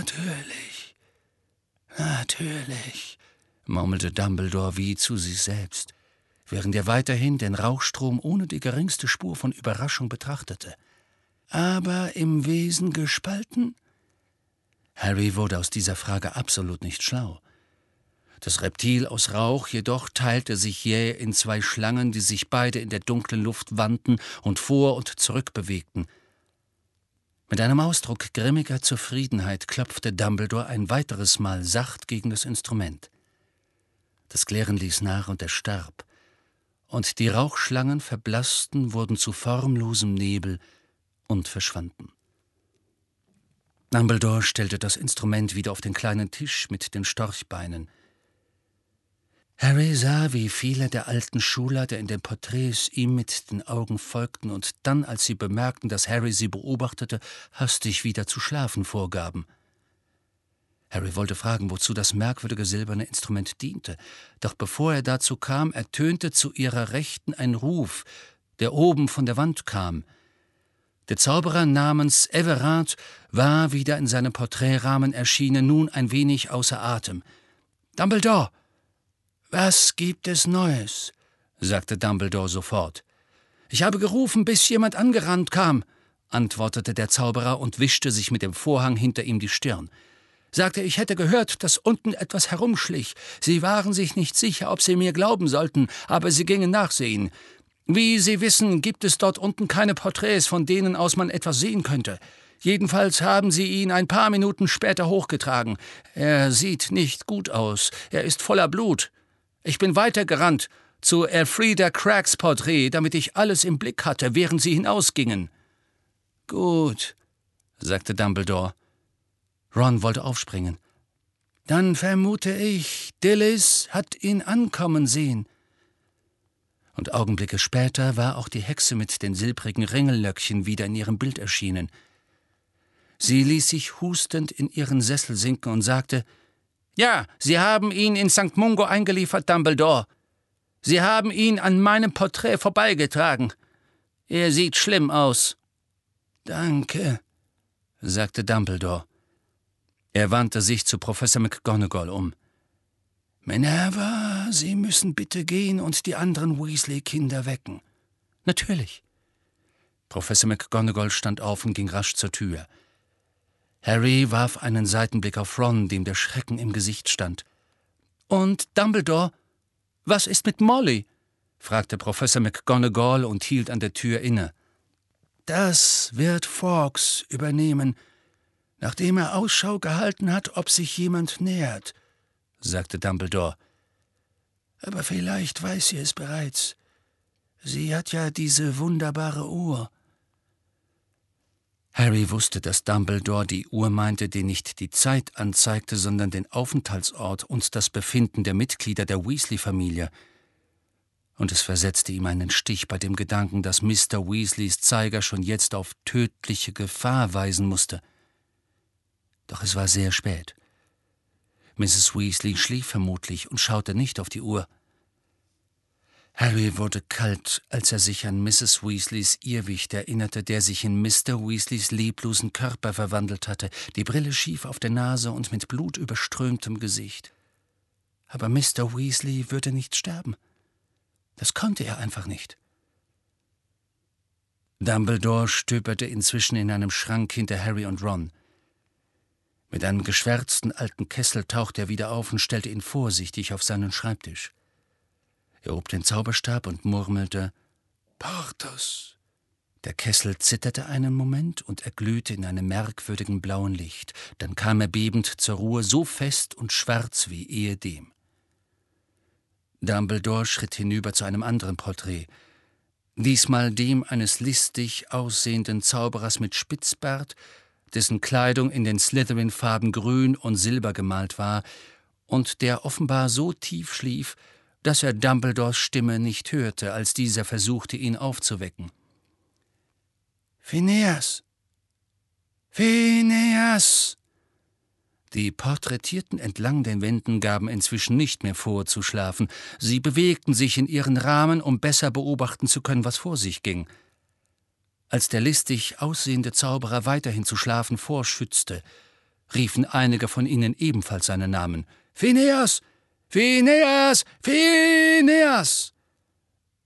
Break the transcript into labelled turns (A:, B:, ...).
A: »Natürlich, natürlich«, murmelte Dumbledore wie zu sich selbst, während er weiterhin den Rauchstrom ohne die geringste Spur von Überraschung betrachtete. »Aber im Wesen gespalten?« Harry wurde aus dieser Frage absolut nicht schlau. Das Reptil aus Rauch jedoch teilte sich jäh in 2 Schlangen, die sich beide in der dunklen Luft wandten und vor und zurück bewegten. Mit einem Ausdruck grimmiger Zufriedenheit klopfte Dumbledore ein weiteres Mal sacht gegen das Instrument. Das Klirren ließ nach und erstarb, und die Rauchschlangen verblassten, wurden zu formlosem Nebel und verschwanden. Dumbledore stellte das Instrument wieder auf den kleinen Tisch mit den Storchbeinen. Harry sah, wie viele der alten Schulleiter in den Porträts ihm mit den Augen folgten und dann, als sie bemerkten, dass Harry sie beobachtete, hastig wieder zu schlafen vorgaben. Harry wollte fragen, wozu das merkwürdige silberne Instrument diente, doch bevor er dazu kam, ertönte zu ihrer Rechten ein Ruf, der oben von der Wand kam. Der Zauberer namens Everard war wieder in seinem Porträtrahmen erschienen, nun ein wenig außer Atem. »Dumbledore! »Was gibt es Neues?« sagte Dumbledore sofort. »Ich habe gerufen, bis jemand angerannt kam«, antwortete der Zauberer und wischte sich mit dem Vorhang hinter ihm die Stirn. »Sagte, ich hätte gehört, dass unten etwas herumschlich. Sie waren sich nicht sicher, ob Sie mir glauben sollten, aber Sie gingen nachsehen. Wie Sie wissen, gibt es dort unten keine Porträts, von denen aus man etwas sehen könnte. Jedenfalls haben sie ihn ein paar Minuten später hochgetragen. Er sieht nicht gut aus. Er ist voller Blut. Ich bin weitergerannt zu Elfrida Craggs Porträt, damit ich alles im Blick hatte, während sie hinausgingen.« »Gut«, sagte Dumbledore. Ron wollte aufspringen. »Dann vermute ich, Dillis hat ihn ankommen sehen.« Und Augenblicke später war auch die Hexe mit den silbrigen Ringellöckchen wieder in ihrem Bild erschienen. Sie ließ sich hustend in ihren Sessel sinken und sagte: »Ja, Sie haben ihn in St. Mungo eingeliefert, Dumbledore. Sie haben ihn an meinem Porträt vorbeigetragen. Er sieht schlimm aus.« »Danke«, sagte Dumbledore. Er wandte sich zu Professor McGonagall um. »Minerva, Sie müssen bitte gehen und die anderen Weasley-Kinder wecken.« »Natürlich.« Professor McGonagall stand auf und ging rasch zur Tür. Harry warf einen Seitenblick auf Ron, dem der Schrecken im Gesicht stand. »Und Dumbledore, was ist mit Molly?« fragte Professor McGonagall und hielt an der Tür inne. »Das wird Fawkes übernehmen, nachdem er Ausschau gehalten hat, ob sich jemand nähert«, sagte Dumbledore. »Aber vielleicht weiß sie es bereits. Sie hat ja diese wunderbare Uhr.« Harry wusste, dass Dumbledore die Uhr meinte, die nicht die Zeit anzeigte, sondern den Aufenthaltsort und das Befinden der Mitglieder der Weasley-Familie. Und es versetzte ihm einen Stich bei dem Gedanken, dass Mr. Weasleys Zeiger schon jetzt auf tödliche Gefahr weisen musste. Doch es war sehr spät. Mrs. Weasley schlief vermutlich und schaute nicht auf die Uhr. Harry wurde kalt, als er sich an Mrs. Weasleys Irrwicht erinnerte, der sich in Mr. Weasleys leblosen Körper verwandelt hatte, die Brille schief auf der Nase und mit blutüberströmtem Gesicht. Aber Mr. Weasley würde nicht sterben. Das konnte er einfach nicht. Dumbledore stöberte inzwischen in einem Schrank hinter Harry und Ron. Mit einem geschwärzten alten Kessel tauchte er wieder auf und stellte ihn vorsichtig auf seinen Schreibtisch. Er hob den Zauberstab und murmelte: »Porthos!« Der Kessel zitterte einen Moment und erglühte in einem merkwürdigen blauen Licht. Dann kam er bebend zur Ruhe, so fest und schwarz wie ehedem. Dumbledore schritt hinüber zu einem anderen Porträt, diesmal dem eines listig aussehenden Zauberers mit Spitzbart, dessen Kleidung in den Slytherin-Farben Grün und Silber gemalt war und der offenbar so tief schlief, dass er Dumbledores Stimme nicht hörte, als dieser versuchte, ihn aufzuwecken. »Phineas! Phineas!« Die Porträtierten entlang den Wänden gaben inzwischen nicht mehr vor, zu schlafen. Sie bewegten sich in ihren Rahmen, um besser beobachten zu können, was vor sich ging. Als der listig aussehende Zauberer weiterhin zu schlafen vorschützte, riefen einige von ihnen ebenfalls seinen Namen. »Phineas! Phineas! Phineas!«